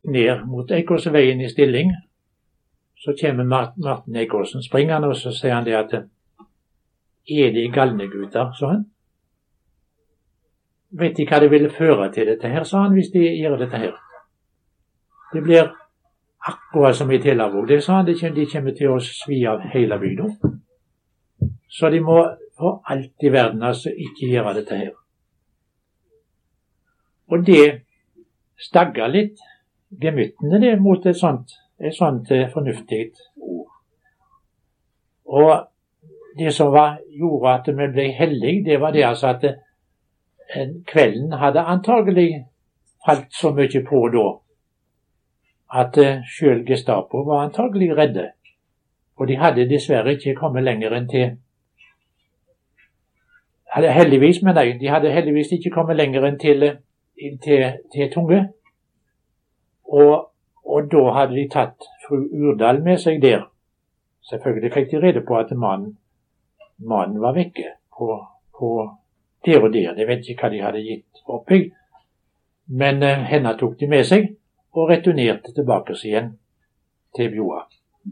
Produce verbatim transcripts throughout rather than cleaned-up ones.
ned mot Eikåsveien i stilling, så kommer Martin Eikåsen springende, og så sier han det at er de galne gutter, sa han. Vet de hva det ville føre til dette her, sa han, hvis de gjør dette her. Det blir akkurat som i Telavåg, det sa han, de kommer, de kommer til å svi av hele bygda. Så de må for alt i verden altså ikke gjøre dette her. Og det stagger litt gemyttene det mot et sånt, et sånt fornuftig ord. Og det som var, gjorde at vi ble heldige, det var det altså at eh, kvelden hadde antagelig falt så mye på da, at eh, selv Gestapo var antagelig redde. Og de hadde dessverre ikke kommet lenger enn til, hadde heldigvis, men nei, de hadde heldigvis ikke kommet lenger enn til, til, til Tunge. Og, og da hadde de tatt fru Urdal med seg der. Selvfølgelig fikk de rede på at mannen, mannen var vekke på, på der og der. De vet ikke hva de hadde gitt opp i. Men uh, henne tok de med seg og returnerte tilbake igjen til Bjoa.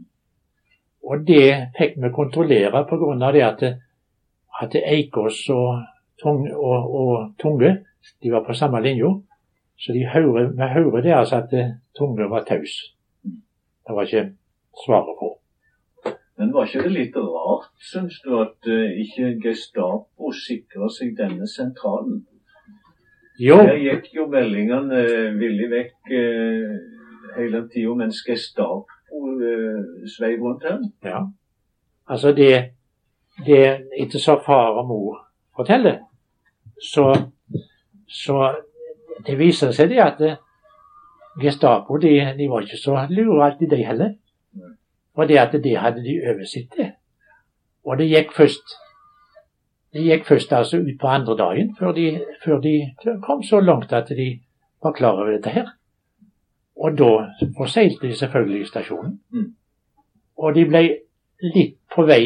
Og det fikk vi kontrollere på grunn av det at, at Eikås og, Tung, og, og Tunge, de var på samme linje. Så de hører, vi hører det altså at Tunge var taus. Det var ikke svaret på. Men var ikke det litt rart, synes du, at uh, ikke Gestapo sikret seg denne sentralen? Jo. Der gikk jo meldingene uh, villig vekk uh, hele tiden, mens Gestapo uh, sveiv rundt her. Ja. Altså det, det etter så far og mor forteller, så, så det viser seg det at uh, Gestapo, de, de var ikke så lure alltid de heller. Og det at det hadde de oversikt til. Og det gikk først det gikk først altså ut på andre dagen, før de, før de kom så langt at de var klar over dette her. Og da forseilte de selvfølgelig stasjonen. Mm. Og de ble litt på vei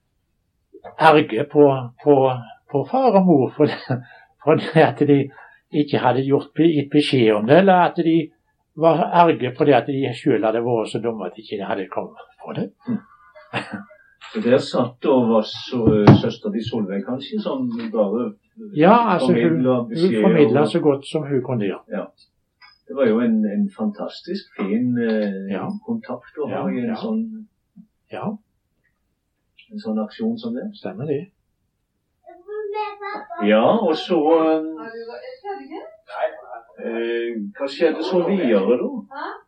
erge på, på, på far og mor for det, for det at de ikke hadde gjort gitt beskjed om det, eller at de var erge på det at de selv hadde vært så dumme at de ikke hadde kommet på det. Mm. Så der satt og var så, søster di Solveig kanskje, som bare ja, altså formidla hun, hun formidla så godt som hun kunne gjøre. Ja. Det var jo en, en fantastisk fin eh, ja. kontakt å ha ja, i en ja. sånn ja. en sånn aksjon som det. Stemmer det. Ja, og så eh, hva skjedde så videre da?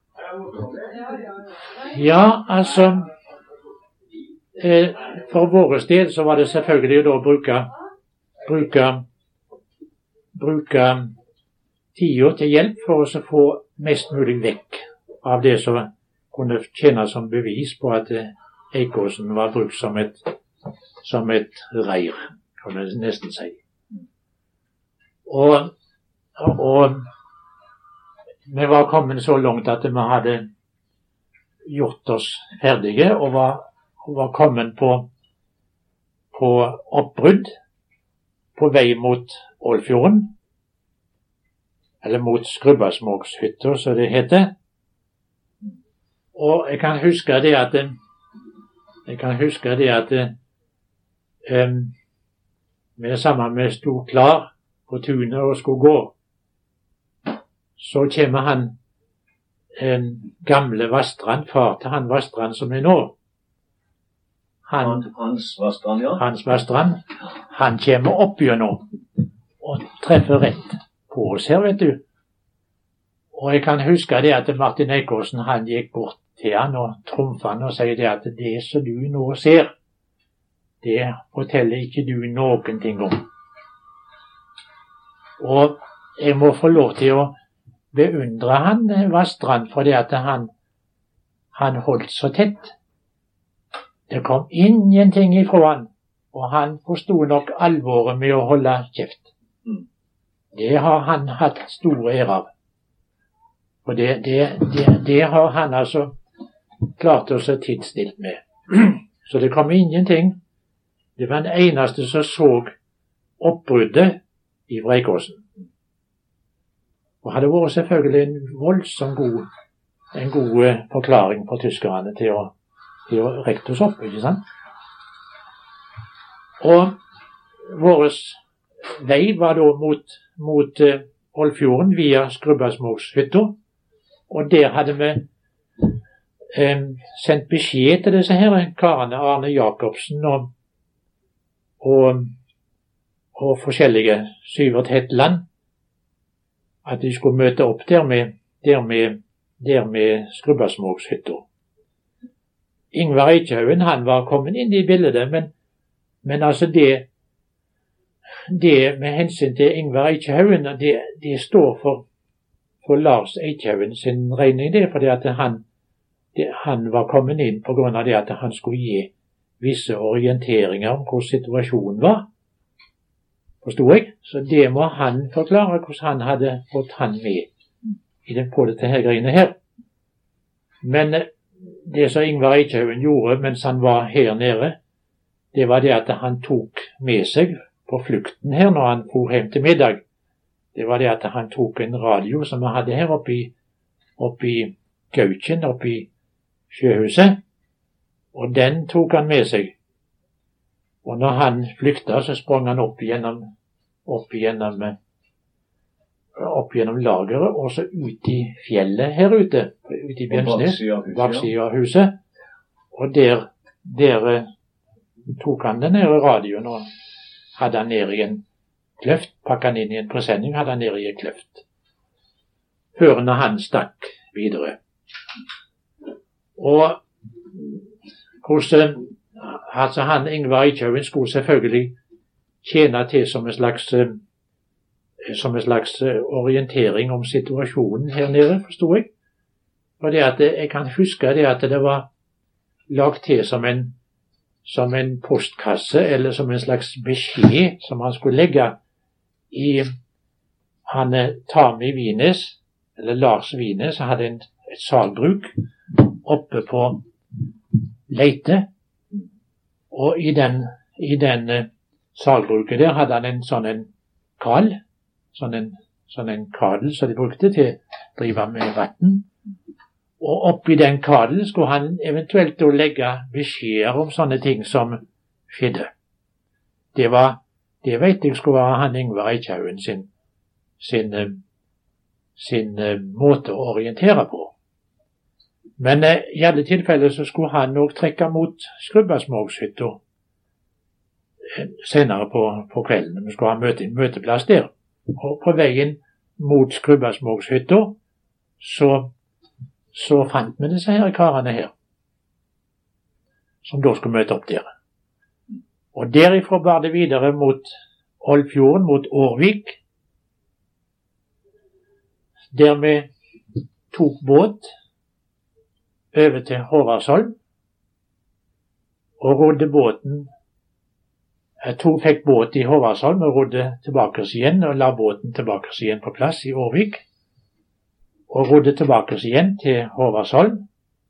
Ja, altså eh, for våre sted så var det selvfølgelig da å bruke bruke bruke tida til hjelp for å få mest mulig vekk av det som kunne tjene som bevis på at eh, Eikåsen var brukt som et som et reir, kan man nesten si. Og, og vi var kommet så langt at vi hadde gjort oss ferdige og var, og var kommet på, på oppbrudd på vei mot Ålfjorden, eller mot Skrubbasmåkshytta, som det heter. Og jeg kan huske det at jeg kan huske det at um, vi sammen med sto klar på tunet og skulle gå. Så kommer han en gamle Vastrand, far til han Vastrand som er nå. Han, Hans Vastrand, ja. Hans Vastrand, han kommer opp gjennom og treffer rett på oss her, vet du. Og jeg kan huske det at Martin Eikåsen, han gikk bort til han og trumfet han og sier det at det som du nå ser, det forteller ikke du noen ting om. Og jeg må få lov til å beundre han Vastrand for det at han, han holdt så tett. Det kom ingenting ifra han, og han forstod nok alvoret med å holde kjeft. Det har han hatt stor ære av. Og det, det, det, det har han altså klart å se tidsstilt med. Så det kom ingenting. Det var den eneste som så oppbruddet i Eikåsen. Og hadde vært selvfølgelig en voldsom god en god forklaring for tyskerne til å, til å rekte oss opp, ikke sant? Og vår vei var da mot, mot uh, Ålfjorden via Skrubbersmogshytta, og der hadde vi um, sendt beskjed til disse her karene, Arne Jacobsen og, og, og forskjellige, Syvert Hetland, at de skulle møte opp der med, der med, der med Skrubbersmogshytta. Ingvar Eidshaugen, han var kommet inn i bildet, men, men altså det Det med hensyn til Ingvar Eidshaugen, det, det står for, for Lars Eidshaugen sin regning, det, fordi at han, det, han var kommet inn på grunn av det at han skulle gi visse orienteringer om hvordan situasjonen var. Forstod jeg? Så det må han forklare, hvordan han hadde fått han med i den, på dette her greiene her. Men det som Ingvar Eidshaugen gjorde mens han var her nede, det var det at han tok med seg på flukten her når han for hjem til middag. Det var det at han tok en radio som han hadde her oppe i, oppe i Gautjen, oppe i sjøhuset, og den tok han med seg. Og når han flykta, så sprang han opp gjennom, opp gjennom, opp gjennom lageret, og så ut i fjellet her ute, ute i Bjørnsnes, baksiden av huset, og der, der tok han den her radioen, og hadde han ned i en kløft, pakket han inn i en presenning, hadde han ned i en kløft. Før når han stakk videre. Og hvordan, altså han Ingvar Eidshaugen skulle selvfølgelig tjene til som en slags, som en slags orientering om situasjonen her nede, forstod jeg. Og det at jeg kan huske det at det var lagt til som en som en postkasse, eller som en slags beskjed som han skulle legge i han Tami Wines, eller Lars Wines, han hadde en, et salbruk oppe på Leite, og i den, i den uh, salbruket der hadde han en sånn en kal, sånn en, sånn en kadel som de brukte til å drive med vatten. Og oppi den kadelen skulle han eventuelt da legge beskjeder om sånne ting som skjedde. Det var, det vet jeg skulle være han Ingvar Eidshaugen sin, sin, sin, sin måte å orientere på. Men eh, i alle tilfeller så skulle han nok trekke mot Skrubbersmogshytta eh, senere på, på kvelden. Vi skulle ha møte, møteplass der. Og på veien mot Skrubbersmogshytta så så fant vi disse her karene her, som da skulle møte opp der. Og derifra bar det videre mot Ålfjorden, mot Årvik, der vi tok båt over til Håvardsholm, og rodde båten, jeg to fikk båt i Håvardsholm, og rodde tilbake igjen, og la båten tilbake igjen på plass i Årvik, og rodde tilbake igjen til Håvardsholm.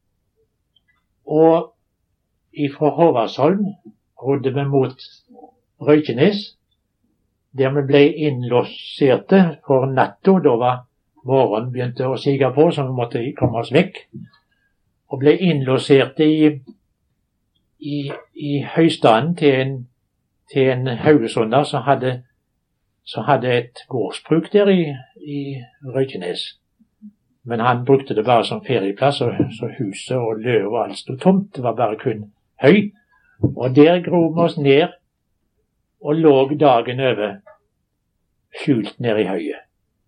Og ifra Håvardsholm rodde vi mot Røykenes, der vi ble innloserte for natta. Da var morgenen begynte å sige på, så vi måtte komme oss vekk. Og ble innloserte i, i, i høystaden til en, til en haugesunder som hadde, som hadde et gårdsbruk der i, i Røykenes. Men han brukte det bare som ferieplass, og så huset og løv og alt stod tomt. Det var bare kun høy. Og der grov vi oss ned, og lå dagen over, skjult ned i høyet.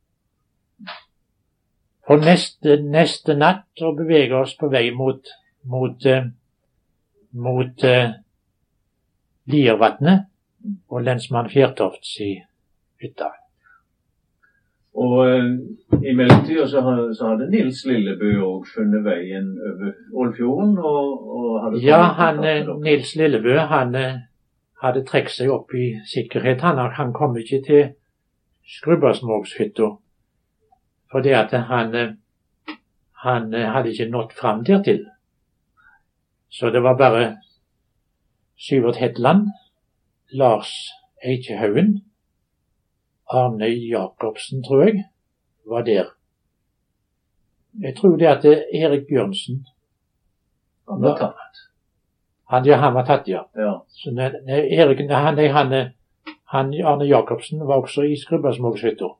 For neste, neste natt så beveger vi oss på vei mot, mot, uh, mot uh, Liervatnet og lensmann Fjertofts i hytta. Og uh, i mellomtida så, så hadde Nils Lillebø også funnet veien over Ålfjorden, og, og hadde... Ja, han, Nils Lillebø, han hadde trekt seg opp i sikkerhet. Han, han kom ikke til Skrubbersmogshytta, fordi at han, han hadde ikke nådd fram dertil. Så det var bare Syvert Hetland, Lars Eidshaugen, Arne Jacobsen, tror jeg, var der. Jeg tror det at Erik Bjørnsen Han var tatt. Han, ja, han var tatt, ja. Ja. Så ne, ne, Erik, han, han, han, Arne Jacobsen var også i Skrubbersmågshytta.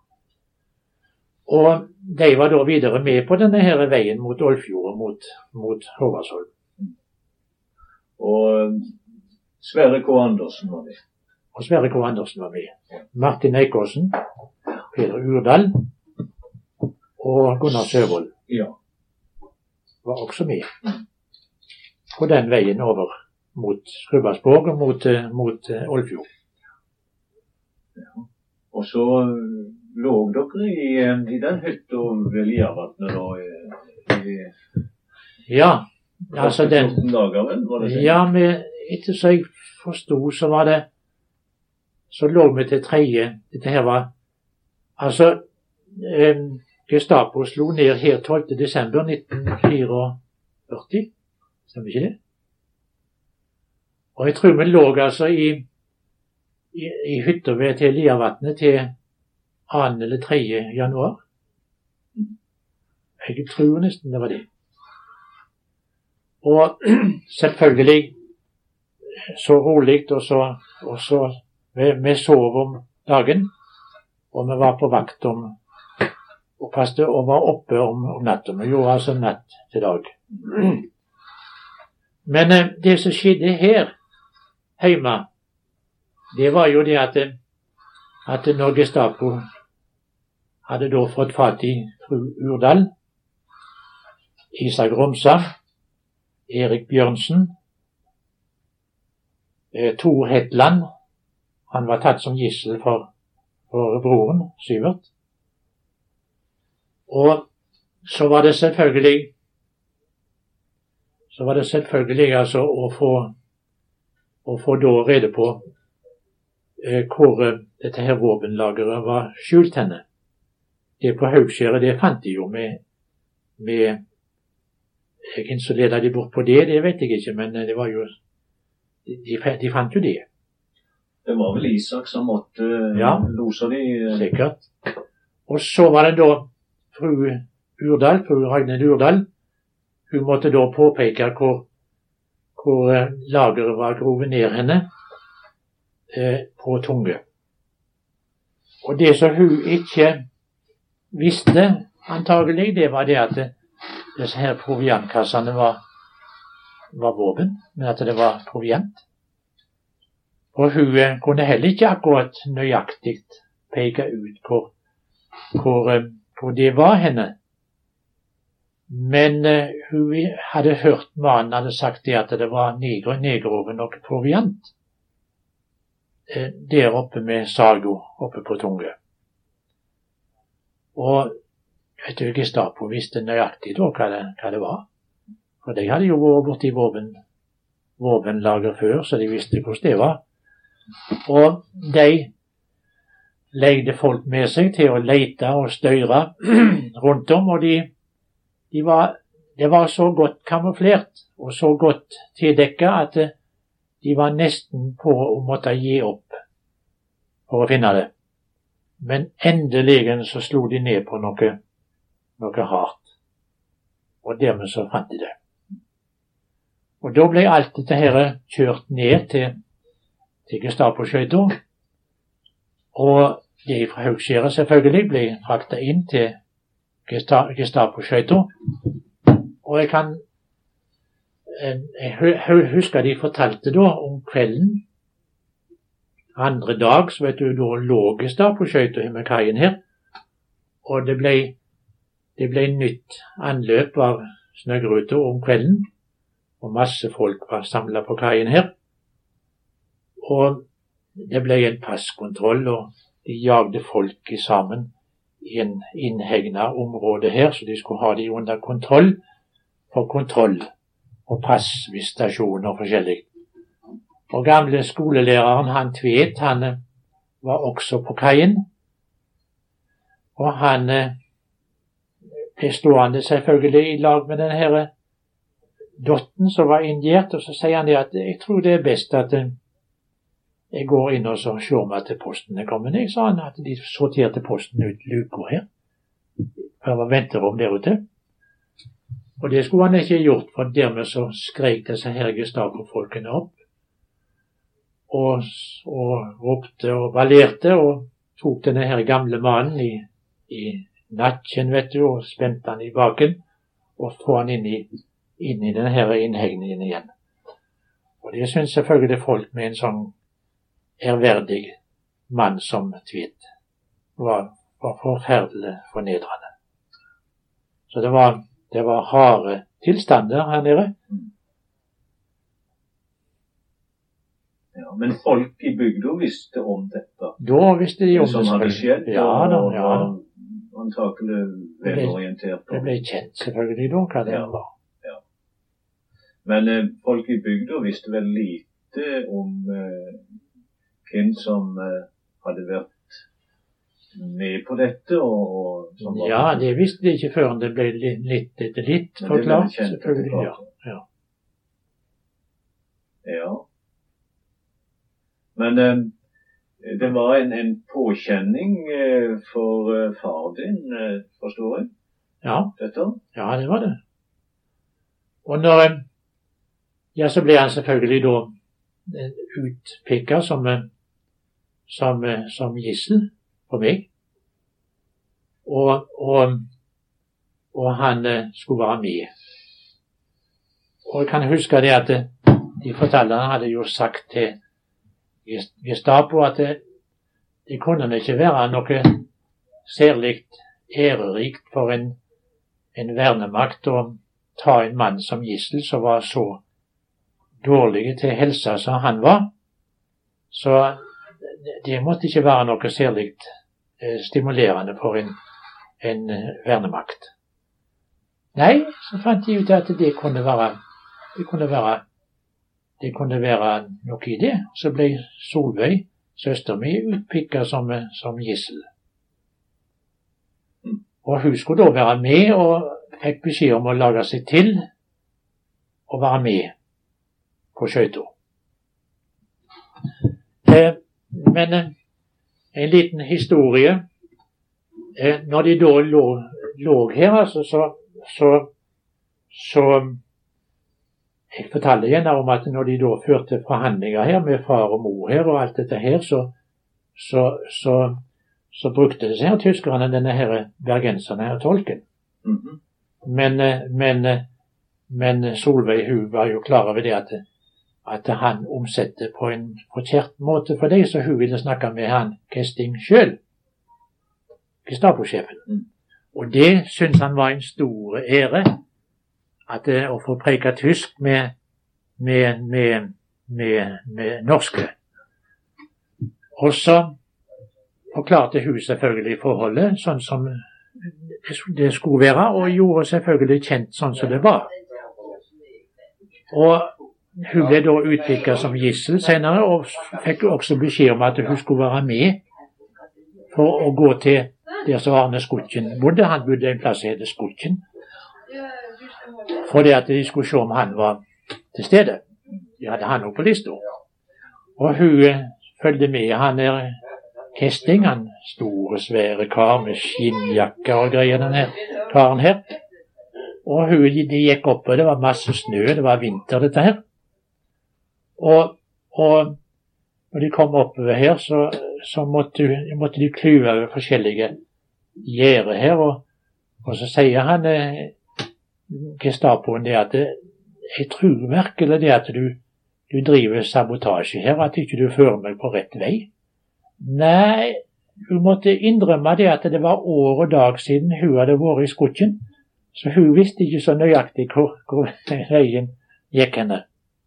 Og de var da videre med på denne her veien mot Ålfjord, mot, mot Håvardsholm. Og Sverre K. Andersen var med. Og Sverre K. Andersen var med. Martin Eikåsen, Peder Urdal og Gunnar Søvold Ja. var også med på den veien over mot Skrubbersborg og mot, mot Ålfjord. Ja. Og så lå dere i, i den hytta ved Liavatnet da i, i Ja, altså den fjorten dager, vel, var det sånn? Ja, med, etter så jeg forstod, så var det så lå vi til tredje. Dette her var altså eh, Gestapo slo ned her tolvte desember nitten førtifire. Stemmer ikke det? Og jeg tror vi lå altså i i, i hytta ved til Liavatnet til annen eller tredje januar. Jeg tror nesten det var det. Og selvfølgelig så rolig, og så, og så vi, vi sov om dagen, og vi var på vakt om og passet og var oppe om, om natten. Vi gjorde altså natt til dag. Men eh, det som skjedde her hjemme, det var jo det at, at når Gestapo hadde da fått fatt i fru Urdal, Isak Romsa, Erik Bjørnsen, eh, Tor Hetland, han var tatt som gissel for, for broren, Syvert. Og så var det selvfølgelig så var det selvfølgelig altså å få å få da rede på eh, hvor eh, dette her våpenlageret var skjult henne. Det på Haugskjæret, det fant de jo med, med hvem som ledet de bort på det, det vet jeg ikke, men det var jo de, de fant jo det. Det var vel Isak som måtte ja, lose de. Sikkert. Og så var det da fru Urdal, fru Ragnhild Urdal, hun måtte da påpeke hvor, hvor eh, lageret var grovet ned henne eh, på Tunge. Og det som hun ikke visste, antagelig, det var det at disse her proviantkassene var, var våpen, men at det var proviant. Og hun eh, kunne heller ikke akkurat nøyaktig peke ut hvor, hvor, eh, hvor det var henne. Men uh, hun hadde hørt mannen hadde sagt det at det var neger, negerover noe proviant uh, der oppe med Sago, oppe på Tunge. Og vet du, Gestapo visste nøyaktig da hva det, hva det var. For de hadde jo vært borti våpen, våpenlager før, så de visste hvordan det var. Og de legde folk med seg til å lete og støyre rundt om, og de De var, det var så godt kamuflert og så godt tildekket at de var nesten på å måtte gi opp for å finne det. Men endelig så slo de ned på noe, noe hardt. Og dermed så fant de det. Og da ble alt dette her kjørt ned til, til Gestapo-skøyta. Og de fra Haugskjæret selvfølgelig ble fraktet inn til Gestapo-skøyta. Og jeg kan jeg husker de fortalte da om kvelden. Andre dag så vet du, da lå Gestapo-skøyta med kaien her, og det ble det ble nytt anløp av snøgruter om kvelden, og masse folk var samlet på kaien her, og det ble en passkontroll, og de jagde folk sammen i en innhegnet område her, så de skulle ha de under kontroll, for kontroll og passvisitasjoner og forskjellig. Og gamle skolelæreren, han Tvedt, han var også på kaien, og han ble stående selvfølgelig i lag med denne her dotten som var injert, og så sier han det at jeg tror det er best at jeg går inn og så ser meg til posten er kommet. Jeg sa han at de sorterte posten ut luka her. for det var venterom der ute. Og det skulle han ikke gjort, for dermed så skrek disse her Gestapo-folkene opp. Og, og ropte og ballerte, og tok denne her gamle mannen i, i nakken, vet du, og spente han i baken, og få han inn i, inn i denne her innhegningen igjen. Og det synes selvfølgelig folk med en sånn ærverdig mann som Tvedt var, var forferdelig fornedrende. Så det var, det var harde tilstander her nede. Ja, men folk i bygda visste om dette? Da visste de om det. Som hadde skjedd, ja, da, og ja, da. Antakelig velorientert. Det ble kjent selvfølgelig da hva det ja, var. Ja. Men eh, folk i bygda visste vel lite om eh, hvem som eh, hadde vært med på dette, og, og som var... Ja, det visste de ikke før det ble litt etter litt forklart, selvfølgelig. Ja. Ja. ja. Men eh, det var en, en påkjenning eh, for eh, far din, eh, forstår jeg? Ja. Dette? Ja, det var det. Og når eh, ja, så ble han selvfølgelig da utpekket som, som, som gissel for meg. Og, og, og han eh, skulle være med. Og jeg kan huske det at de fortellerne hadde jo sagt til Gestapo at det, det kunne ikke være noe særlig ærerikt for en, en vernemakt å ta en mann som gissel som var så dårlig til helsa som han var. Så det måtte ikke være noe særlig eh, stimulerende for en, en vernemakt. Nei, så fant de ut at det kunne være det kunne være Det kunne være noe i det. Så ble Solveig, søster mi, utpikket som, som gissel. Og hun skulle da være med, og fikk beskjed om å lage seg til og være med på skøyta. Eh, men eh, en liten historie. Eh, når de da lå, lå her, altså, så, så, så jeg fortalte gjerne om at når de da førte forhandlinger her med far og mor her og alt dette her, så, så, så, så brukte disse her tyskerne denne her bergenserne her tolken. Mm-hmm. Men, men, men Solveig hun var jo klar over det at, at han omsette på en forkjert måte for det, så hun ville snakke med han Kesting selv, Gestapo-sjefen. Mm. Og det syntes han var en stor ære, at uh, å få preke tysk med, med, med, med, med norske. Og så forklarte hun selvfølgelig forholdet sånn som det skulle være, og gjorde selvfølgelig kjent sånn som det var. Og hun ble da utviklet som gissel senere, og fikk også beskjed om at hun skulle være med for å gå til der som Arne Skuttjen bodde. Han bodde en plass som heter Skuttjen. For det at de skulle se om han var til stede. De hadde han oppe på lista. Og hun følte med. Han er Kesting, han store, svære kar med skinnjakke og greier, denne karen her. Og hun, de gikk opp, og det var masse snø, det var vinter dette her. Og, og når de kom oppover her, så, så måtte, måtte de klyve over forskjellige gjerder her, og, og så sier han eh, Gestapoen det at jeg tror virkelig det at du, du driver sabotasje her, at ikke du fører meg på rett vei. Nei, hun måtte innrømme det at det var år og dag siden hun hadde vært i Skuttjen, så hun visste ikke så nøyaktig hvor, hvor veien gikk henne.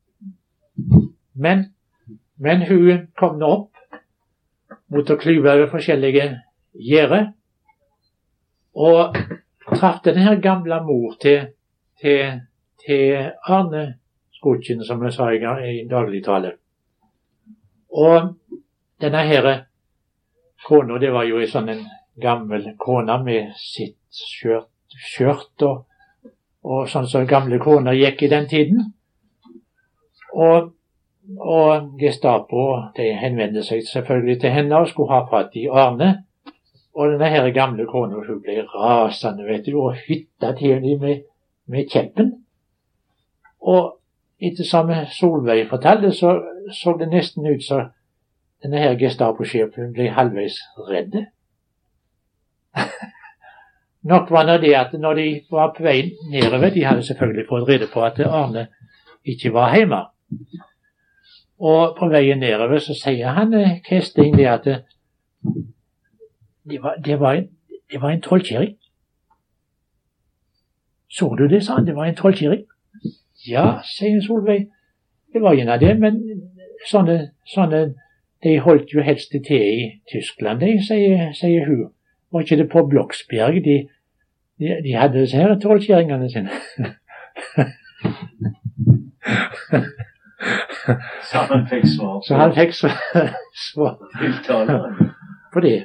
Men, men hun kom nå opp mot å klyve over forskjellige gjerder, og traff den her gamle mor til, til, til Arne Skuttjen, som jeg sa i, i dagligtale. Og denne her kona, det var jo en sånn en gammel kona med sitt skjørt, skjørt og, og sånn som gamle koner gikk i den tiden. Og, og Gestapo, de henvendte seg selvfølgelig til henne og skulle ha fatt i Arne. og denne her gamle kona, hun ble rasende, vet du, og hytta til dem med, med kjeppen. Og etter som Solveig fortalte, så så det nesten ut som denne her Gestapo-sjefen ble halvveis redde. Nok var det at når de var på vei nedover, de hadde selvfølgelig fått rede på at Arne ikke var hjemme. Og på veien nedover så sier han Kesting det at det var, det var en, det var en trollkjerring. Så du det, sa han, det var en trollkjerring? Ja, sier Solveig, det var en av det, men sånne, sånne, de holdt jo helst til i Tyskland, de, sier, sier hun. Var ikke det på Bloksberg, de, de, de hadde disse her trollkjerringene sine. Så han fikk svar på, Så han fikk svar på det.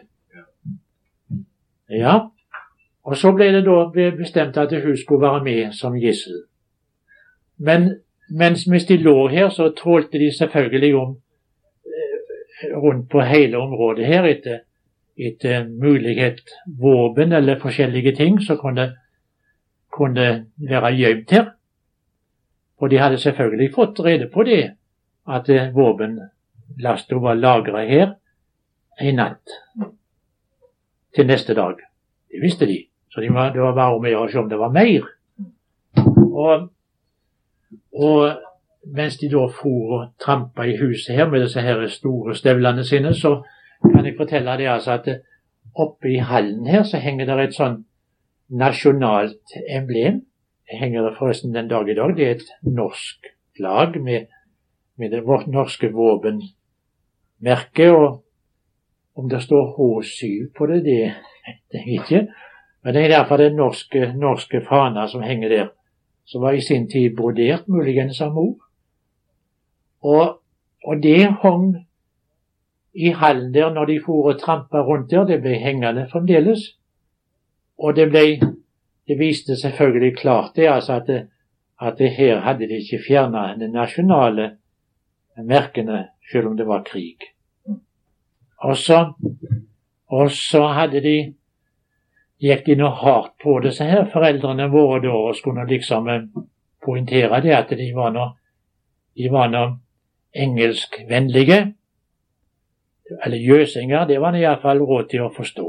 Ja, og så ble det da bestemt at hun skulle være med som gissel. Men mens mens de lå her, så trålte de selvfølgelig om eh, rundt på hele området her etter, etter mulighet våpen eller forskjellige ting som kunne, kunne være gjemt her. Og de hadde selvfølgelig fått rede på det, at eh, våpenlasten var lagret her en natt til neste dag. Det visste de, så de var, det var bare om å gjøre om det var mer. Og Og mens de da for og trampa i huset her med disse her store støvlene sine, så kan jeg fortelle det altså at oppe i hallen her så henger det et sånn nasjonalt emblem. Det henger det forresten den dag i dag. Det er et norsk flagg med, med det norske våpenmerket, og om det står H syv på det, det vet jeg ikke. Men det er derfor det norske, norske faner som henger der, som var i sin tid brodert, muligens av mor. Og, og det hong i hallen der når de for og trampa rundt der. Det ble hengende fremdeles. Og det ble, det viste selvfølgelig klart det, altså at, det, at det her hadde de ikke fjernet de nasjonale merkene, selv om det var krig. Og så, og så hadde de gikk de noe hardt på disse her foreldrene våre da, og skulle liksom poengtere det at de var noe, de var noe engelskvennlige, eller jøsinger, det var de i hvert fall råd til å forstå.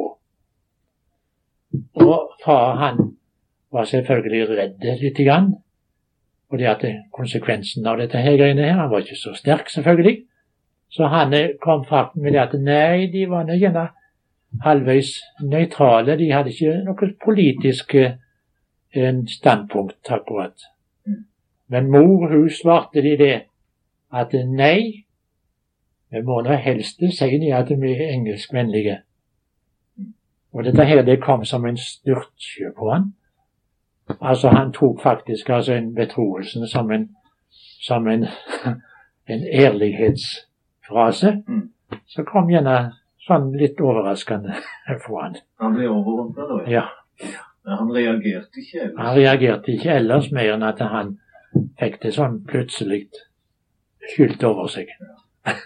Og far, han var selvfølgelig redd litt grann, og det at konsekvensen av dette her greiene her, han var ikke så sterk selvfølgelig, så han kom frem med det at nei, de var nøye gjerne halvveis nøytrale, de hadde ikke noe politisk eh, standpunkt akkurat. Men mor, hun svarte de det, at nei, vi må nå helst si de at vi er engelskvennlige. Og dette her, det kom som en styrtsjø på han. Altså, han tok faktisk altså en betroelsen som en, som en, en ærlighetsfrase, så kom gjerne sånn litt overraskende for han. Han ble overrumpa da? Ja. Men han reagerte ikke ellers? Han reagerte ikke ellers mer enn at han fikk det sånn plutselig skylt over seg. Ja.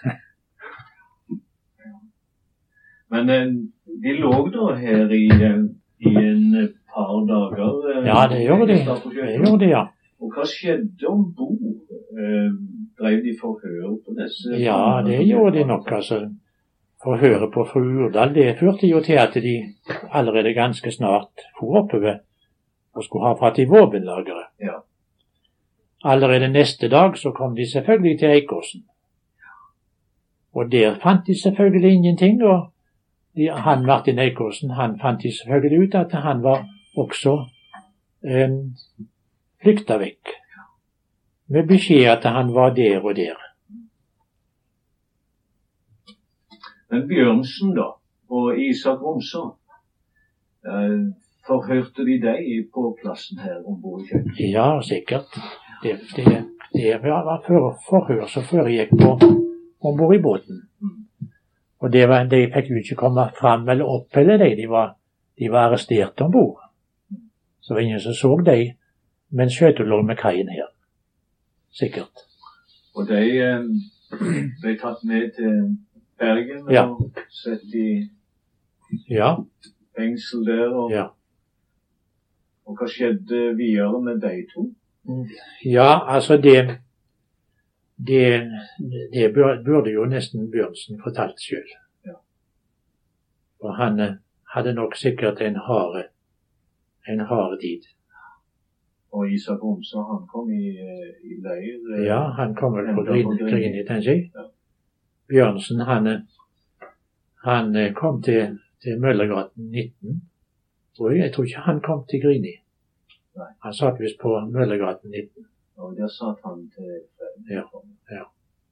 Men de lå da her i, i en par dager? Ja, det gjorde de. Det gjorde de, ja. Og hva skjedde om bord? Drev de forhør på disse? Ja, det gjorde de nok, altså. Forhøret på fru Urdal, det førte jo til at de allerede ganske snart for oppover og skulle ha fatt i våpenlageret. Ja. Allerede neste dag så kom de selvfølgelig til Eikåsen. Og der fant de selvfølgelig ingenting, og de, han Martin Eikåsen, han fant de selvfølgelig ut at han var også eh, flykta vekk. Med beskjed at han var der og der. Men Bjørnsen da, og Isak Romså, eh, forhørte de deg på plassen her ombord i kjøkkenet? Ja, sikkert. Det, det, det var for, forhør som foregikk på ombord i båten. Og det var, de fikk jo ikke komme fram eller opp eller de, de var, de var arrestert ombord. Så det var ingen som så de, men skjøtet lå med kaien her. Sikkert. Og de eh, ble tatt med til Bergen ja. Og sett i Ja. Fengsel der, og, Ja. og hva skjedde videre med de to? Ja, altså det det, det burde jo nesten Bjørnsen fortalt selv. Ja. For han eh, hadde nok sikkert en hard en hard tid. Og Isak Romsa, han kom i, i leir? Eh, Ja, han kom vel på hentet Grini, Grini, tenker jeg. Ja. Bjørnsen, han, eh, han eh, kom til, til Møllergaten nitten. Og jeg tror ikke han kom til Grini. Nei. Han satt visst på Møllergaten nitten. Og der satt han til Ja, ja.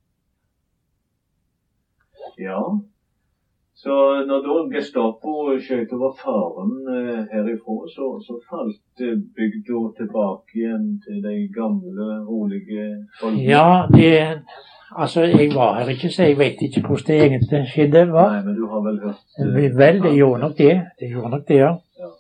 Ja. Så når da Gestapo skjøt over faren eh, herifra, så, så falt eh, bygda tilbake igjen til de gamle, rolige folkene? Ja, det Altså, jeg var her ikke, så jeg vet ikke hvordan det egentlig skjedde. Hva? Nei, men du har vel hørt eh, Vel, det gjorde nok det. Det gjorde nok det, ja. Ja.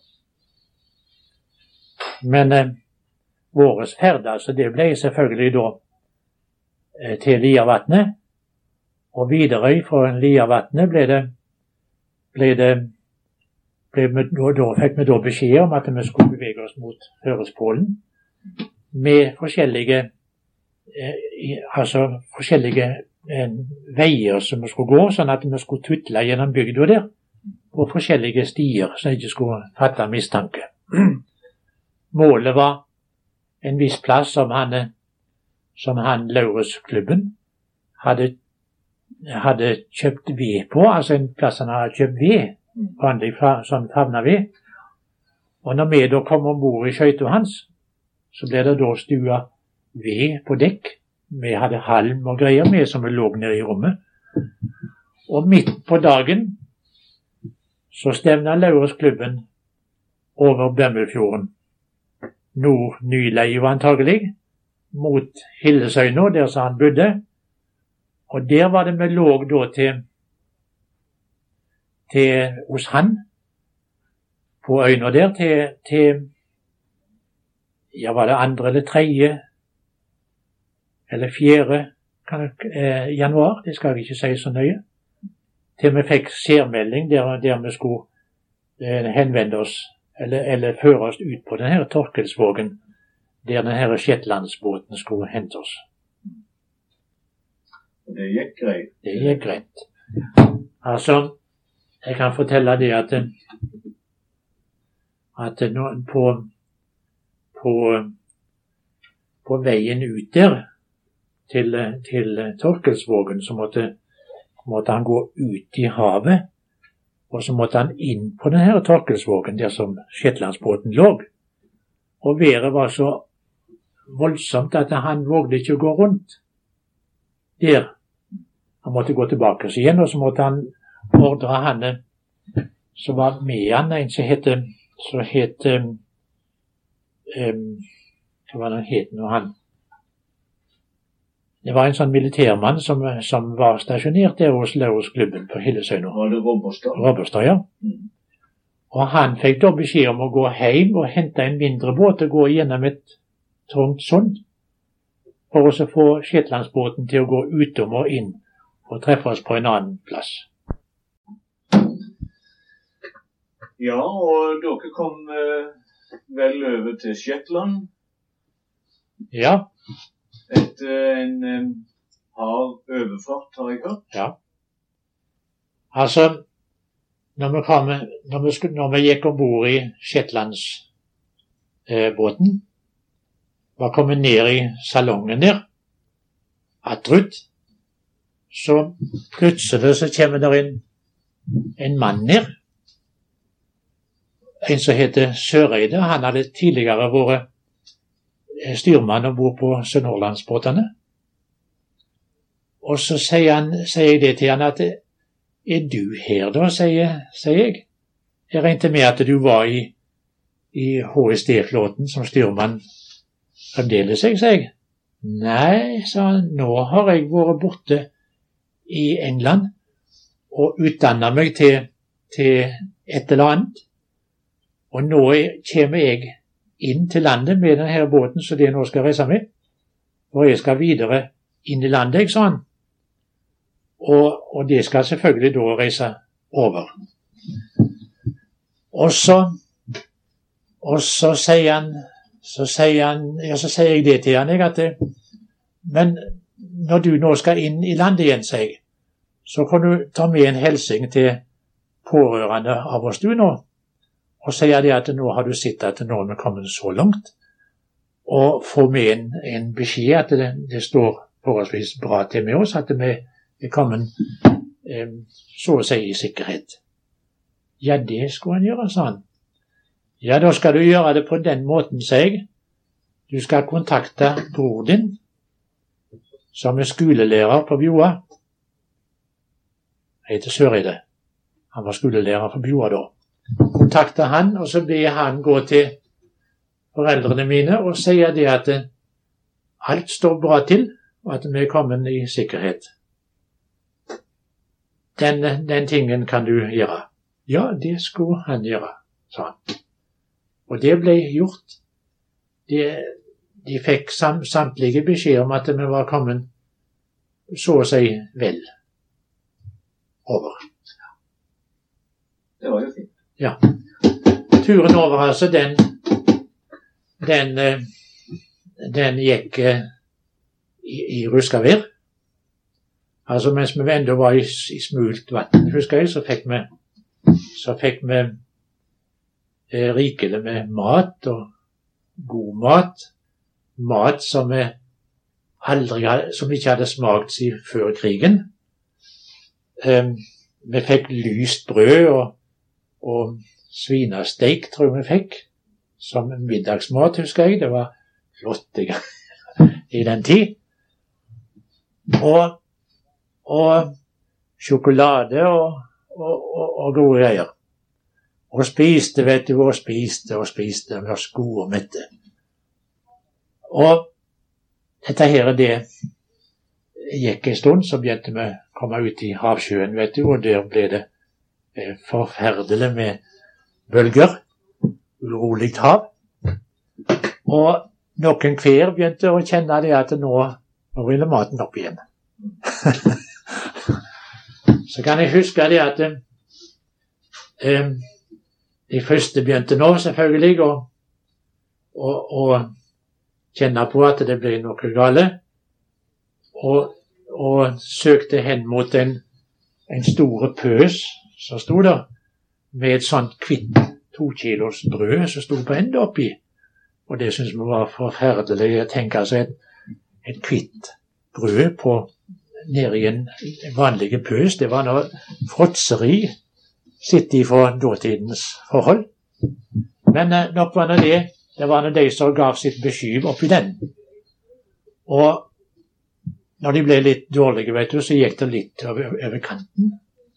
Men eh, våres ferd, altså, det ble selvfølgelig da eh, til Liavatnet. Og videre fra Liavatnet ble det ble det ble vi, da, da fikk vi da beskjed om at vi skulle bevege oss mot Førespålen med forskjellige eh, i, altså forskjellige eh, veier som vi skulle gå, sånn at vi skulle tutle gjennom bygda der på forskjellige stier, så jeg ikke skulle fatte mistanke. Målet var en viss plass som han, som han Lauritz-klubben hadde hadde kjøpt ved på, altså en plass han hadde kjøpt ved, vanlig sånn favna ved. Og når vi da kom ombord i skøyta hans, så ble det da stua ved på dekk. Vi hadde halm og greier med som vi lå nede i rommet. Og midt på dagen så stevna Lauritz-klubben over Bømmelfjorden, Nord-Nyleiv antagelig, mot Hillesøyna, der som han bodde. Og der var det vi lå da til, til hos han, på øyna der, til, til, ja, var det andre eller tredje, eller fjerde kan jeg, eh, januar, det skal jeg ikke si så nøye, til vi fikk særmelding der, der vi skulle eh, henvende oss, eller, eller føre oss ut på denne Torkelsvågen, der denne Shetlandsbåten skulle hente oss. Det gikk greit. Det gikk greit. Altså, jeg kan fortelle det at, at nå, på, på, på veien ut der til, til Torkelsvågen, så måtte, måtte han gå ut i havet, og så måtte han inn på denne Torkelsvågen, der som Shetlandsbåten lå. Og været var så voldsomt at han vågde ikke å gå rundt der. Han måtte gå tilbake igjen, og så måtte han ordre han som var med han, en som het så het um, hva var det han het nå, han? Det var en sånn militærmann som, som var stasjonert der hos Lauritz-klubben på Hillesøyna. Var det Robberstad? Robberstad, ja. Mm. Og han fikk da beskjed om å gå hjem og hente en mindre båt og gå gjennom et trangt sund, for å få Shetlandsbåten til å gå utom og inn og treffe oss på en annen plass. Ja, og dere kom eh, vel over til Shetland? Ja. Etter en eh, hard overfart, har jeg hørt? Ja. Altså, når vi, kom, når vi, skulle, når vi gikk ombord i Shetlandsbåten, eh, var kommet ned i salongen der, attrutt, så plutselig så kommer der en, en mann ned, en som heter Søreide. Han hadde tidligere vært styrmann og bor på Sunnhordlandsbåtene. Og så sier, han, sier jeg det til han at, er du her da, sier, sier jeg. Jeg regnet med at du var i, i H S D-flåten som styrmann fremdeles, jeg, sier jeg. Nei, sa han, nå har jeg vært borte i England og utdannet meg til, til et eller annet. Og nå kommer jeg inn til landet med denne båten som det nå skal reise med. Og jeg skal videre inn i landet, jeg, sa han. Og, og det skal selvfølgelig da reise over. Og så, og så sier han, så sier han, ja, så sier jeg det til han, jeg, at det, men når du nå skal inn i landet igjen, sier jeg, så kan du ta med en hilsen til pårørende av oss du nå, og sier det at nå har du sett at nå er vi kommet så langt, og få med en, en beskjed at det, det står forholdsvis bra til med oss, at vi er kommet eh, så å si i sikkerhet. Ja, det skulle han gjøre, sa han. Ja, da skal du gjøre det på den måten, sier jeg. Du skal kontakte bror din, som er skolelærer på Bjoa. Jeg heter Søreide. Han var skolelærer på Bjoa da. Kontakte han, og så ber han gå til foreldrene mine og sier det at alt står bra til, og at vi er kommet i sikkerhet. Den, den tingen kan du gjøre. Ja, det skulle han gjøre, sa han. Og det ble gjort. De, de fikk sam, samtlige beskjed om at vi var kommet så å si vel over. Det var jo fint. Ja. Turen over, altså, den, den, den gikk i, i ruskavær. Altså, mens vi enda var i, i smult vann, husker jeg, så fikk vi så fikk vi eh, rikelig med mat, og god mat. Mat som vi aldri hadde, som ikke hadde smakt siden før krigen. Eh, vi fikk lyst brød og, og svinesteik, tror jeg vi fikk, som middagsmat, husker jeg. Det var flott i den tid. Og, og sjokolade og Og, og, og gode greier. Og spiste, vet du, og spiste og spiste, og var gode og mette. Og dette her, det gikk en stund, så begynte vi å komme ut i havsjøen, vet du, og der ble det eh, forferdelig med bølger, uroligt hav. Og noen hver begynte å kjenne det at nå, nå ville maten opp igjen. Så kan jeg huske det at eh, de første begynte nå selvfølgelig å, å, å kjenne på at det ble noe gale, og, og søkte hen mot en, en store pøs som stod der, med et sånt kvitt to kilos brød som stod på enda oppi. Og det synes vi var forferdelig. Jeg tenker altså et, et kvitt brød på nede i en vanlig pøs. Det var noe fråtseri sitt i fra dåtidens forhold. Men eh, nok var det det. Det var de som gav sitt beskyv oppi den. Og når de ble litt dårlige, vet du, så gikk det litt over, over kanten.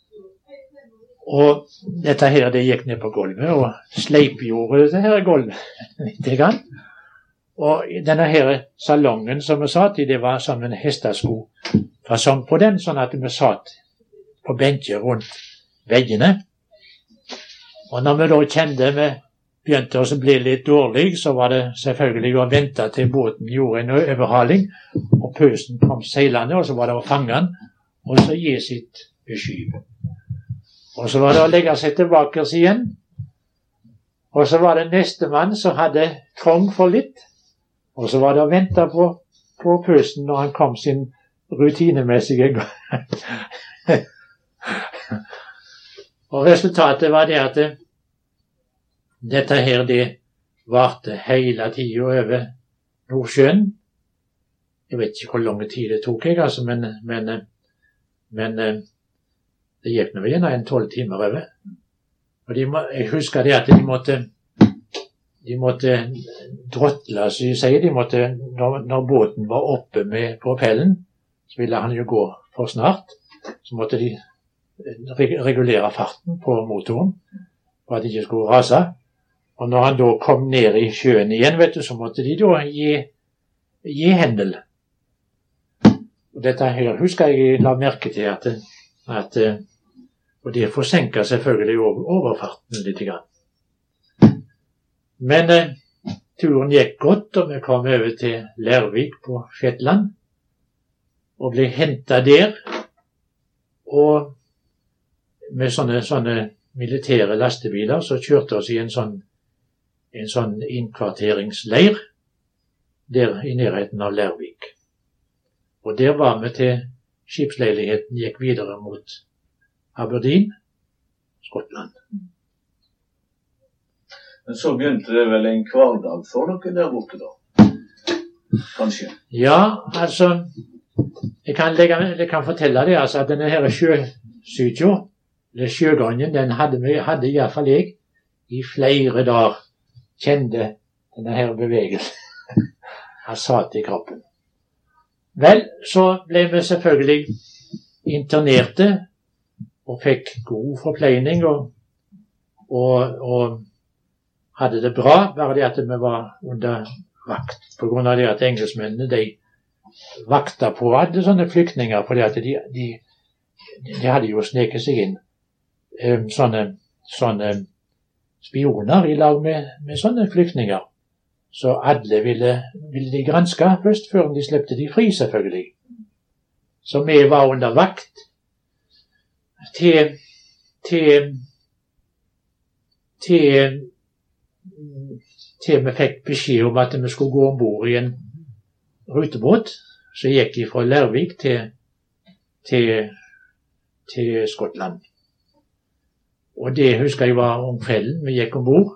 Og dette her, det gikk ned på gulvet, og sleipgjorde dette her gulvet litt grann. Og denne her salongen som vi satt i, det var som en hestesko fasong på den, sånn at vi satt på benker rundt veggene. Og når vi da kjente vi begynte å bli litt dårlig, så var det selvfølgelig å vente til båten gjorde en overhaling, og pøsen kom seilende, og så var det å fange den, og så gi sitt beskyv. Og så var det å legge seg tilbake igjen, og så var det neste mann som hadde trong for litt, og så var det å vente på, på pøsen når han kom sin rutinemessige gang. Og resultatet var det at det, dette her, det varte hele tiden over Nordsjøen. Jeg vet ikke hvor lang tid det tok, jeg, altså, men, men, men det gikk nå igjen en tolv timer over. Og de må, jeg husker det at de måtte, de måtte drottle, så jeg sier, de måtte, når, når båten var oppe med propellen, så ville han jo gå for snart, så måtte de regulere farten på motoren, for at de ikke skulle rase. Og når han da kom ned i sjøen igjen, vet du, så måtte de da gi, gi hendel. Og dette her husker jeg la merke til at, at og det forsenket selvfølgelig overfarten litt grann. Men eh, turen gikk godt, og vi kom over til Lærvik på Shetland, og ble hentet der, og med sånne, sånne militære lastebiler som kjørte oss i en sånn, en sånn innkvarteringsleir der i nærheten av Lervik. Og der var vi til skipsleiligheten gikk videre mot Aberdeen, Skottland. Men så begynte det vel en hverdag for dere der borte da? Kanskje? Ja, altså, jeg kan, legge, jeg kan fortelle det, altså, at denne her sjøsykja, eller sjøgangen, den hadde, vi, hadde i hvert fall jeg i flere dager kjente denne her bevegelsen. Han satt i kroppen. Vel, så ble vi selvfølgelig internerte og fikk god forpleining og, og, og hadde det bra, bare det at vi var under vakt, på grunn av det at engelskmennene, de vakta på alle sånne flyktninger, fordi at de, de, de hadde jo sneket seg inn um, sånne, sånne spioner i lag med, med sånne flyktninger. Så alle ville, ville de granske først, før de slepte de fri, selvfølgelig. Så vi var under vakt til, til, til, til vi fikk beskjed om at vi skulle gå ombord i en rutebåt, som gikk fra Lervik til, til, til Skottland. Og det husker jeg var om kvelden vi gikk ombord.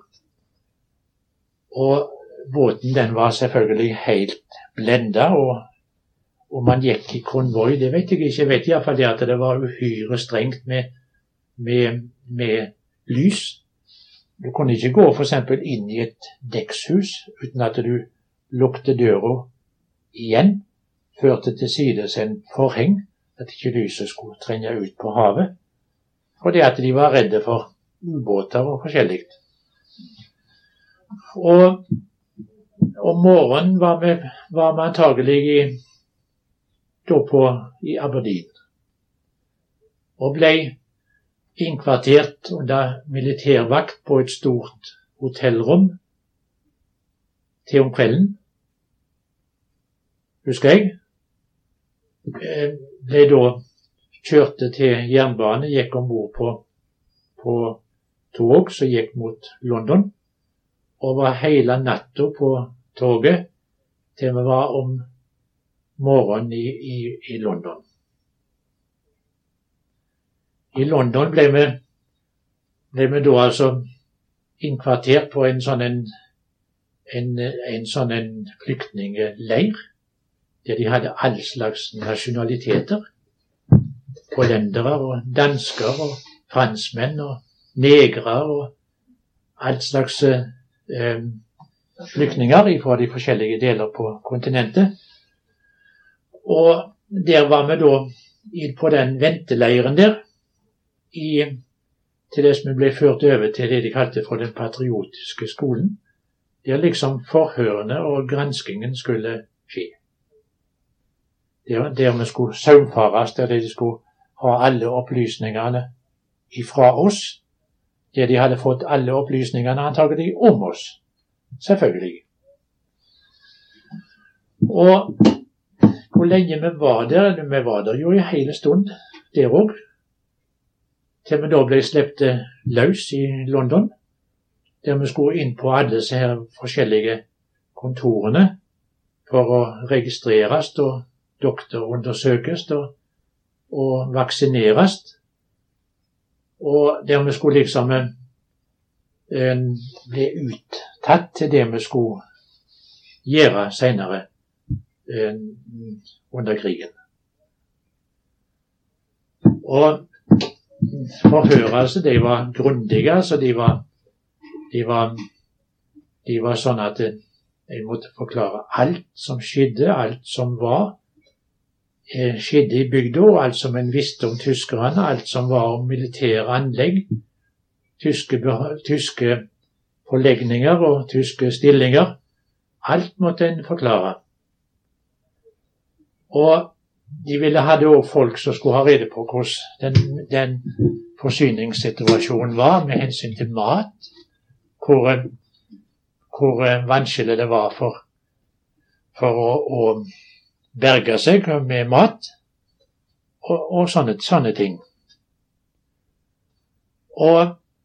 Og båten den var selvfølgelig helt blenda, og, og man gikk i konvoi, det vet jeg ikke. Jeg vet i hvert fall det at det var uhyre strengt med, med, med lys. Du kunne ikke gå for eksempel inn i et dekkshus uten at du lukte døra igjen, førte til sides en forheng, at ikke lyset skulle trenge ut på havet, fordi at de var redde for ubåter og forskjellig. Og om morgenen var vi, var vi antagelig i, da på, i Aberdeen, og ble innkvartert under militærvakt på et stort hotellrom til om kvelden, husker jeg. Ble da kjørte til jernbane, gikk ombord på, på tog som gikk mot London, og var hele natta på toget til vi var om morgenen i, i, i London. I London ble vi, ble vi da altså innkvartert på en sånn en, en, en sånn en flyktningeleir, der de hadde all slags nasjonaliteter, hollendere og dansker og franskmenn og negre og all slags eh, flyktninger fra de forskjellige deler på kontinentet. Og der var vi da i, på den venteleiren der, i, til det som ble ført over til det de kalte for den patriotiske skolen, der liksom forhørene og granskingen skulle skje. Der, der vi skulle saumfares, der de skulle ha alle opplysningene ifra oss, der de hadde fått alle opplysningene antagelig om oss, selvfølgelig. Og hvor lenge vi var der, vi var der jo i hele stund, der også, til vi da ble sleppte løs i London, der vi skulle inn på alle disse her forskjellige kontorene for å registreres og doktorundersøkes og, og vaksineres, og der vi skulle liksom eh, bli uttatt til det vi skulle gjøre senere eh, under krigen. Og forhørelse, de var grundige, altså de var, de var, de var sånn at jeg måtte forklare alt som skjedde, alt som var, eh, skjedde i bygda, alt som en visste om tyskerne, alt som var om militære anlegg, tyske, tyske forlegninger og tyske stillinger. Alt måtte en forklare. Og de ville ha det også folk som skulle ha rede på hvordan den, den forsyningssituasjonen var med hensyn til mat, hvor, hvor vanskelig det var for, for å, å berge seg med mat, og, og sånne, sånne ting. Og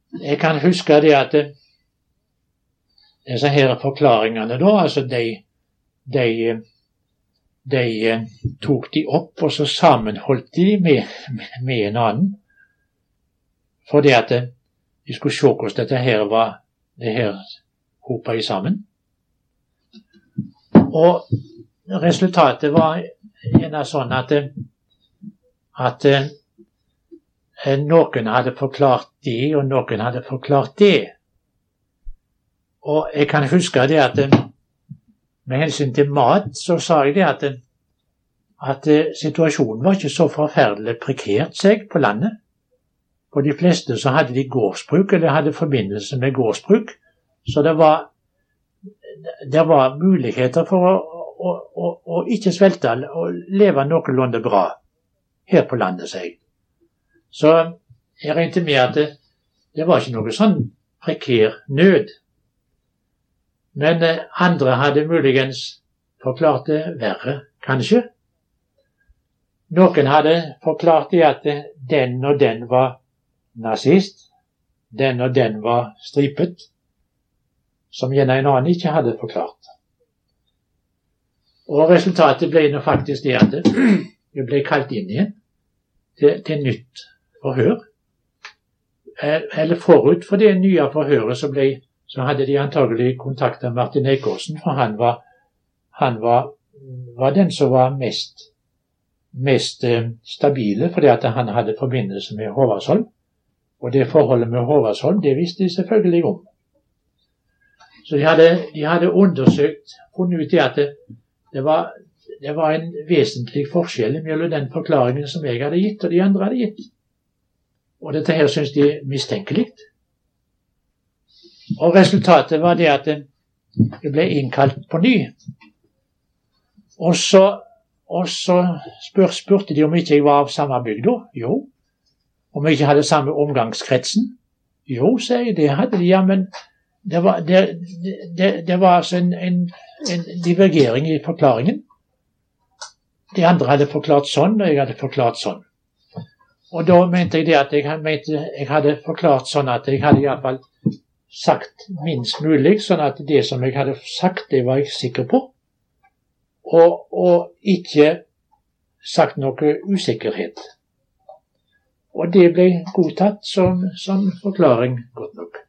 jeg kan huske det at disse her forklaringene da, altså de, de, de tok de opp, og så sammenholdt de med, med en annen. Fordi at de skulle se hvordan dette her var, det her hopet i sammen. Og resultatet var gjerne sånn at, at noen hadde forklart det, og noen hadde forklart det. Og jeg kan huske det at med hensyn til mat, så sa jeg det at, at situasjonen var ikke så forferdelig prekært seg på landet. For de fleste så hadde de gårdsbruk, eller hadde forbindelse med gårdsbruk. Så det var, det var muligheter for å, å, å, å ikke svelte og leve noenlunde bra her på landet, sier jeg. Så jeg regnet med at det, det var ikke noe sånn prekær nød. Men andre hadde muligens forklart det verre, kanskje. Noen hadde forklart det at den og den var nazist, den og den var stripet, som gjerne en annen ikke hadde forklart. Og resultatet ble nå faktisk det at det ble kalt inn igjen til, til nytt forhør. Eller forut for det nye forhøret så, ble, så hadde de antagelig kontaktet Martin Eikåsen, for han var, han var, var den som var mest, mest eh, stabile, fordi at han hadde forbindelse med Håvardsholm. Og det forholdet med Håvardsholm, det visste de selvfølgelig om. Så de hadde, de hadde undersøkt, funnet ut at det, det, var, det var en vesentlig forskjell mellom den forklaringen som jeg hadde gitt, og de andre hadde gitt. Og dette her synes de mistenkelig. Og resultatet var det at det ble innkalt på ny. Og så, og så spør, spurte de om ikke jeg var av samme bygda. Jo. Om jeg ikke hadde samme omgangskretsen? Jo, sier jeg, det hadde de, ja, men det var, det, det, det var altså en, en, en divergering i forklaringen. De andre hadde forklart sånn, og jeg hadde forklart sånn. Og da mente jeg det at jeg, mente, jeg hadde forklart sånn at jeg hadde i hvert fall sagt minst mulig, sånn at det som jeg hadde sagt, det var jeg sikker på. Og, og ikke sagt noe usikkerhet. Og det ble godtatt som, som forklaring godt nok.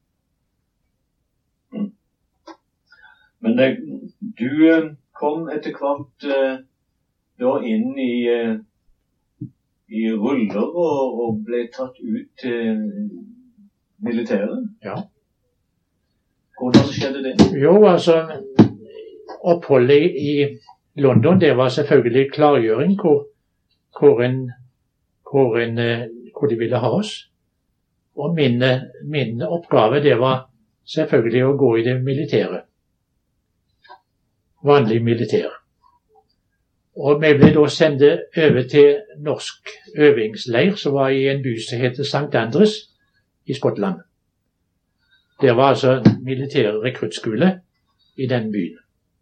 Men det, du kom etter hvert eh, da inn i, eh, i ruller og, og ble tatt ut til militæret? Ja. Hvordan skjedde det? Jo, altså, oppholdet i London, det var selvfølgelig klargjøring hvor, hvor en Hvor, en, hvor de ville ha oss. Og min, min oppgave det var selvfølgelig å gå i det militære. Vanlig militær. Og vi ble da sendt over til norsk øvingsleir, som var i en by som heter Sankt Andres i Skottland. Det var altså militær rekruttskole i den byen.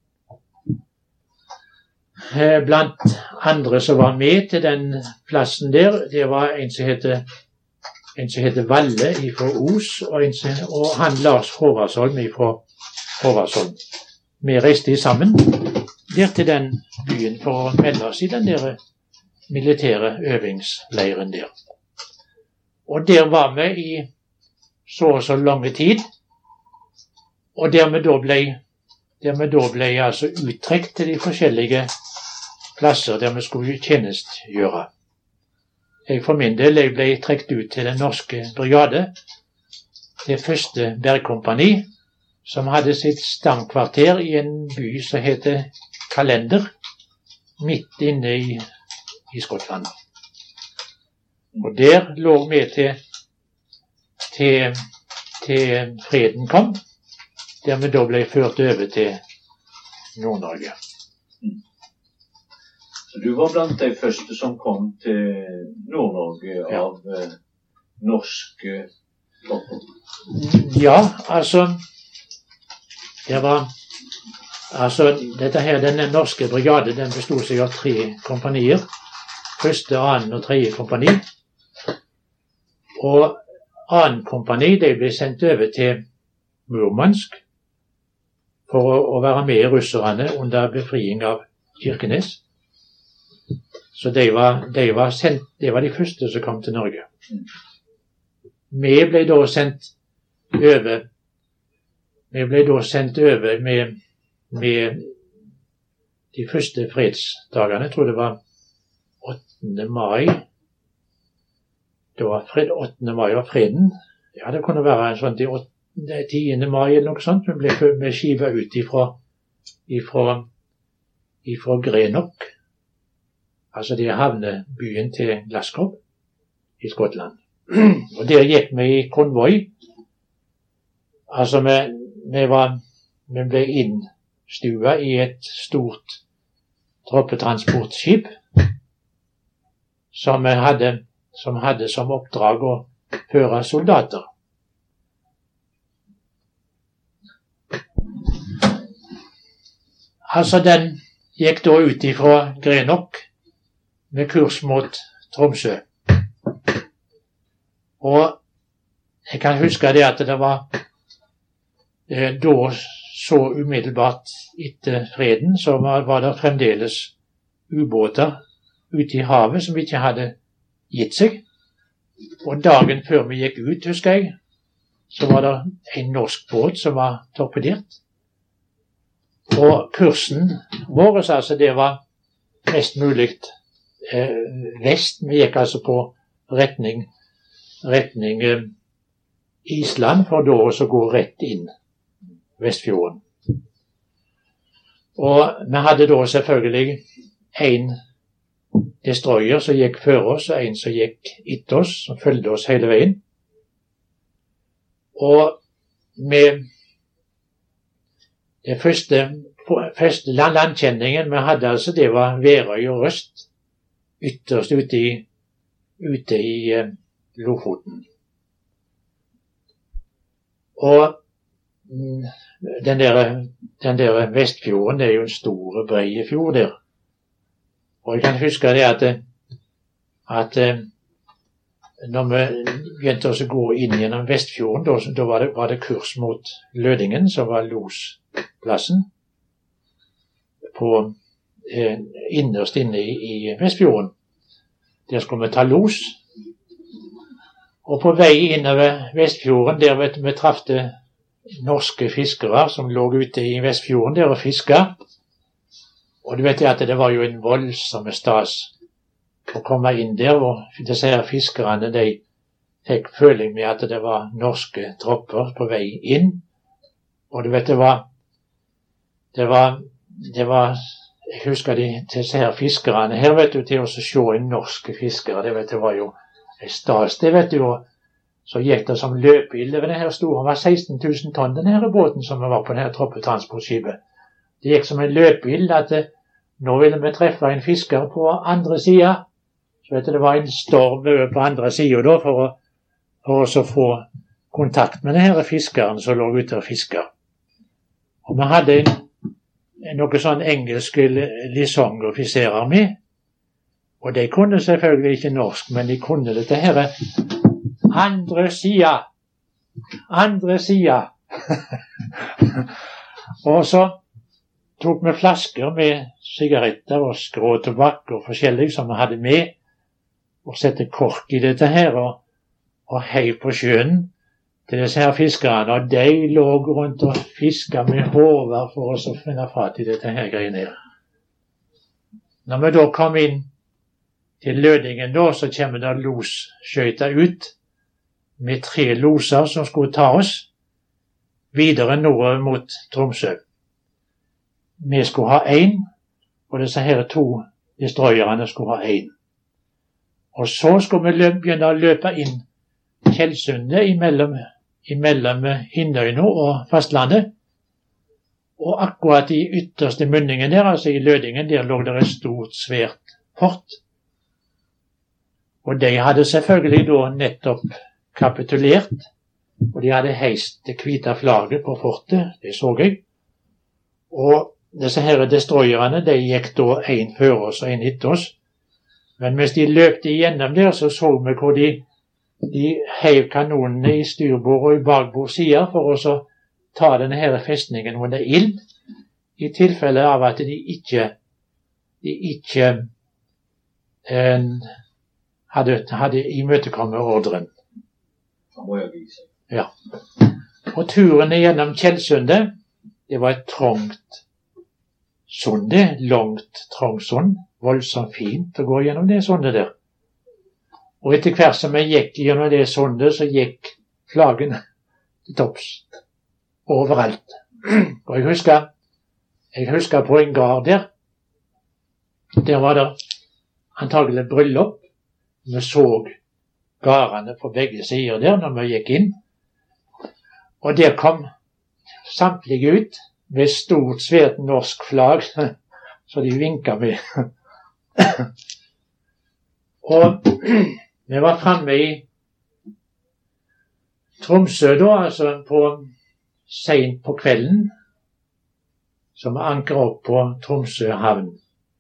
Blant andre som var med til den plassen der, det var en som heter, en som heter Valle fra Os, og, en som, og han Lars Håvardsholm fra Håvardsholm. Vi reiste sammen der til den byen for å melde oss i den der militære øvingsleiren der. Og der var vi i så og så lange tid, og der vi da ble, der vi da ble altså uttrekt til de forskjellige plasser der vi skulle tjenestgjøre. Jeg for min del jeg ble trekt ut til den norske brigade, det første bergkompani, som hadde sitt stamkvarter i en by som heter Kalender, midt inne i, i Skottland. Og der lå vi til, til, til freden kom, der vi da ble ført over til Nord-Norge. Så du var blant de første som kom til Nord-Norge av ja. eh, norske tropper? Ja, altså det var altså dette her, denne norske brigade, den bestod seg av tre kompanier. Første, annen og tredje kompani. Og annen kompani, de ble sendt over til Murmansk for å, å være med russerne under befriing av Kirkenes. Så de var, de var sendt, de var de første som kom til Norge. Vi ble da sendt over, vi ble da sendt over med, med de første fredsdagene. Jeg tror det var åttende mai. Det var fred, åttende mai var freden. Ja, det kunne være en sånn til tiende mai eller noe sånt. Vi ble med skiva ut ifra, ifra, ifra Greenock. Altså det er havnebyen til Glasgow i Skottland. Og der gikk vi i konvoi. Altså vi, vi, var, vi ble innstua i et stort troppetransportskip som hadde, som hadde som oppdrag å føre soldater. Altså den gikk da ut ifra Greenock med kurs mot Tromsø. Og jeg kan huske det at det var eh, da så umiddelbart etter freden så var, var det fremdeles ubåter ute i havet som ikke hadde gitt seg. Og dagen før vi gikk ut, husker jeg, så var det en norsk båt som var torpedert. Og kursen vår, altså det var mest mulig eh, vest. Vi gikk altså på retning, retning eh, Island, for da også gå rett inn Vestfjorden. Og vi hadde da selvfølgelig en destroyer som gikk før oss, og en som gikk etter oss, som følgde oss hele veien. Og med det første, første land, landkjenningen vi hadde, altså, det var Værøy og Røst, ytterst ute i, ute i uh, Lofoten. Og mm, den der, den der Vestfjorden, det er jo en stor, bred fjord der. Og jeg kan huske det at, at når vi begynte å gå inn gjennom Vestfjorden, da, da var, det, var det kurs mot Lødingen, som var losplassen på eh, innerst inne i, i Vestfjorden. Der skulle vi ta los. Og på vei innover Vestfjorden, der vet vi traff det norske fiskere som lå ute i Vestfjorden der og fisket. Og du vet at det var jo en voldsom stas å komme inn der, og disse her fiskerne, de fikk føling med at det var norske tropper på vei inn. Og du vet, det var, det var, det var, jeg husker de, disse her fiskerne her, vet du, til å se en norske fiskere, det vet du, var jo en stas, det vet du, og så gikk det som løpeild over denne store, det var seksten tusen tonn denne båten som var på denne troppetransportskipet. Det gikk som en løpeild at det, nå ville vi treffe en fisker på andre siden. Så vet du, det var en storm over på andre siden da, for å, for å få kontakt med denne fiskeren som lå ute og fisket. Og vi hadde en, noen sånn engelske lisongoffiserer med, og de kunne selvfølgelig ikke norsk, men de kunne dette her andre siden, andre siden. Og så tok vi flasker med sigaretter og skrå tobakk og forskjellig som vi hadde med, og sette kork i dette her, og, og hei på sjøen til disse her fiskerne, og de lå rundt og fisket med håver for oss å finne fatt i dette her greiene her. Når vi da kom inn til Lødingen da, så kommer det losskøyter ut med tre loser som skulle ta oss videre nordover mot Tromsø. Vi skulle ha en, og disse her to destroyerne skulle ha en. Og så skulle vi løp, begynne å løpe inn Kjeldsundet imellom, imellom Hinnøyene og fastlandet. Og akkurat i ytterste munningen der, altså i Lødingen, der lå det et stort, svært fort. Og de hadde selvfølgelig da nettopp kapitulert, og de hadde heist det hvite flagget på fortet, det så jeg. Og disse her destroyerne, de gikk da en før oss og en etter oss. Men mens de løpte igjennom der, så så vi hvor de de heiv kanonene i styrbord og i bakbord sider for å så ta denne her festningen under ild, i tilfelle av at de ikke, de ikke eh, hadde, hadde imøtekommet ordren. Ja. Og turen gjennom Tjeldsundet, det var et trångt sundet, langt trångt sund, voldsomt fint å gå gjennom det sundet der. Og etter hvert som jeg gikk gjennom det sundet, så gikk flaggen til topps overalt. Og jeg husker, jeg husker på en gard der, der var det antagelig bryllup. Vi så gardene på begge sider der når vi gikk inn. Og der kom samtlige ut med stort, svært norsk flagg, så de vinket med. Og vi var fremme i Tromsø da, altså på sent på kvelden, som anker opp på Tromsø havn.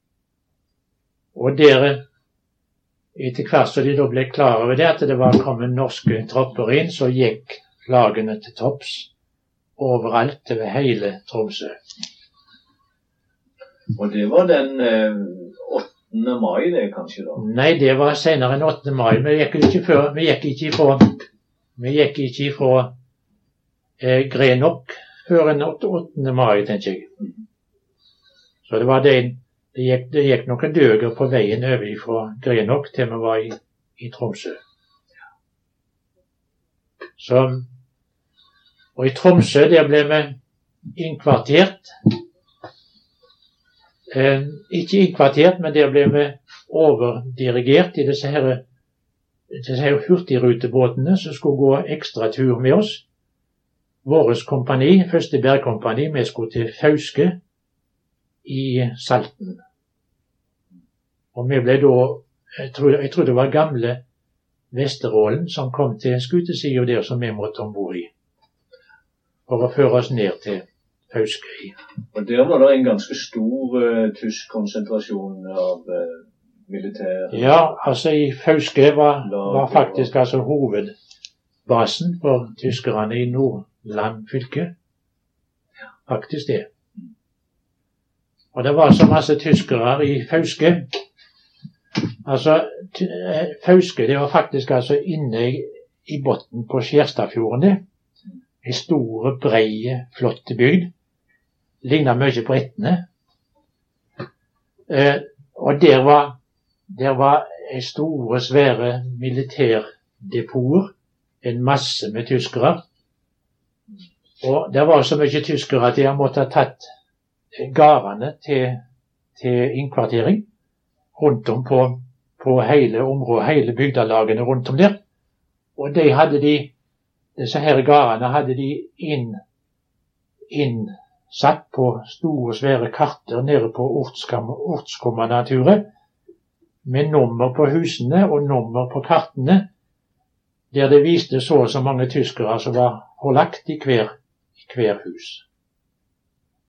Og der, etter hvert så de da ble klar over det, at det var kommet norske tropper inn, så gikk flagene til topps overalt over hele Tromsø. Og det var den eh, åttende mai det kanskje da? Nei, det var senere enn åttende mai. Vi gikk ikke før, vi gikk ikke ifra, vi gikk ikke ifra eh, Grenok før enn åttende mai, tenker jeg. Så det var det, det gikk, det gikk noen døger på veien over ifra Grenok til vi var i, i Tromsø. Så, og i Tromsø, der ble vi innkvartert. Eh, ikke innkvartert, men der ble vi overdirigert i disse her, disse her hurtigrutebåtene som skulle gå ekstra tur med oss. Våres kompani, første bergkompani, vi skulle til Fauske i Salten. Og vi ble da, jeg tror, jeg tror det var gamle Vesterålen som kom til skutesiden der som vi måtte ombord i, for å føre oss ned til Fauske i. Og der var det en ganske stor uh, tysk konsentrasjon av uh, militær. Ja, altså i Fauske var, var faktisk altså hovedbasen for tyskerne i Nordland fylke. Faktisk det. Og det var så masse tyskere i Fauske. Altså, Fauske, det var faktisk altså inne i, i botten på Skjærstadfjorden. En store, breie, flotte bygd. Lignet mye på Etne. Eh, og der var, der var en store, svære militærdepoter. En masse med tyskere. Og det var så mye tyskere at de har måttet ha tatt gardene til, til innkvartering rundt om på, på hele området, hele bygdelagene rundt om der. Og de hadde de, disse her gardene hadde de inn, innsatt på store, svære karter nede på ortskommandaturet, med nummer på husene og nummer på kartene, der det viste så og så mange tyskere som var forlagt i hver, i hver hus.